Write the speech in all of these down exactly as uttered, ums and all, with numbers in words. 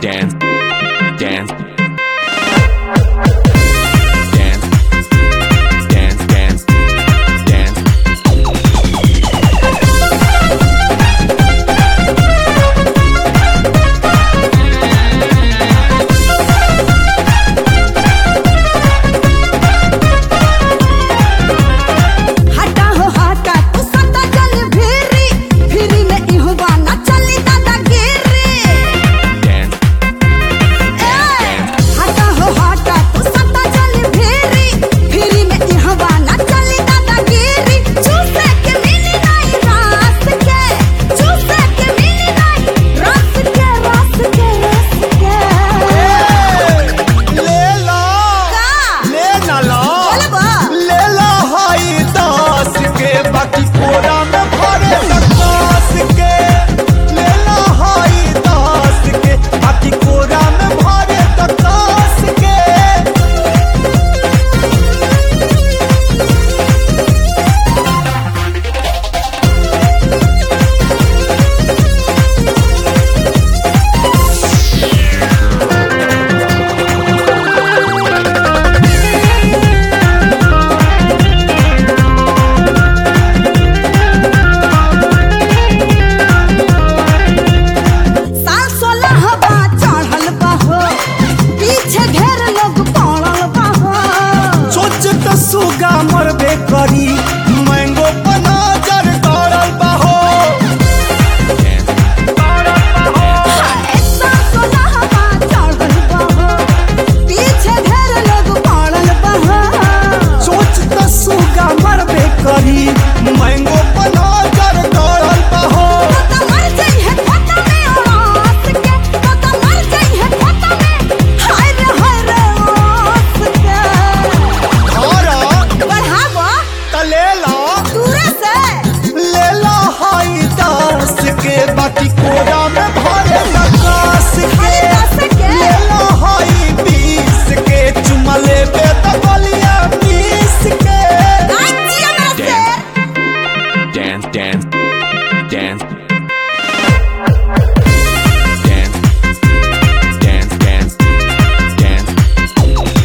dance, dance, dance, dance, dance, dance. हटा हो हटा तू सता चल फिरी फिरी में इहवा ना चली दादागिरी। Dance, ए, हटा हो हटा तू सता चल फिरी फिरी में इहवा ना चली दादागिरी। चूसे के मिली नहीं रास के चूसे के मिली नहीं रास के रास के रास के। ले लो का ले ना लो बोले बा ले लो हाई दस के बाकी कोरा में भरे दस के। ले लो हाई दस के बाकी कोरा में भरे दस के। साल सोलह हवा चढ़ल बा हो पीछे ढेर लोग पड़ल बा हो। सोच तो सुगा मरबे करी मैंगो पर नजर गड़ल बहो। साल सोलह हवा चढ़ल बा हो पीछे ढेर लोग पड़ल बा हो। सोच तो सुगा मरबे करी मैंगो पर नजर गड़ल बहो। तो मर जाई है खाता में औरत के तो मर जाई है खाता में हाय रे हाय रे औरत के। धारा बढ़ावा त ले लो दूर से ले लो हाई दस के बाकी कोरा में भरे दस के। खाली दस के। ले लो हाई बीस के चुमा लेबे त बलिया बीस के। आज जिया से dance, dance, dance, dance, dance, dance, dance.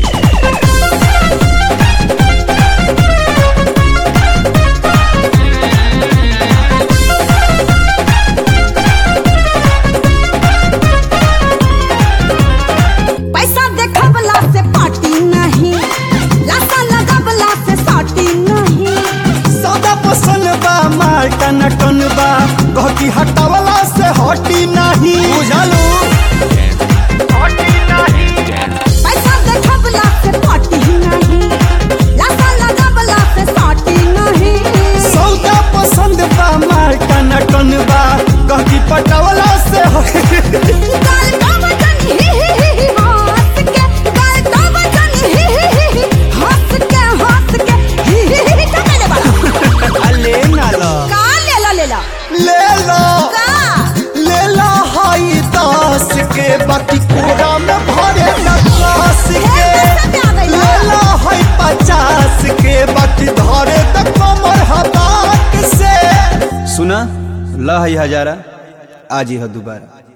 पैसा देखबला से पार्टी नहीं लासा लगबला से साटी नहीं। सदा पसंद बा मार टन टन बा गहकी हटावला से हटी नहीं बुझलू। हटी नहीं पैसा देखबला से पार्टी नहीं लासा लगबला से साटी नहीं। सौदा पसंद बा मार टन टन बा गहकी पटावला से गाल का वजन ही ही ही ही हंस के गाल का वजन ही ही ही ही हंस के हंस के ही ही ही का करे बड़ा ले ना लो का लेला लेला ले लो का ले लो हाई दस के बाकी कोरा में भरे दस के। ले लो हाई पचास के बाकी धरे त कमर हताक से। सुना ला है हजारा आज ही है दोबारा।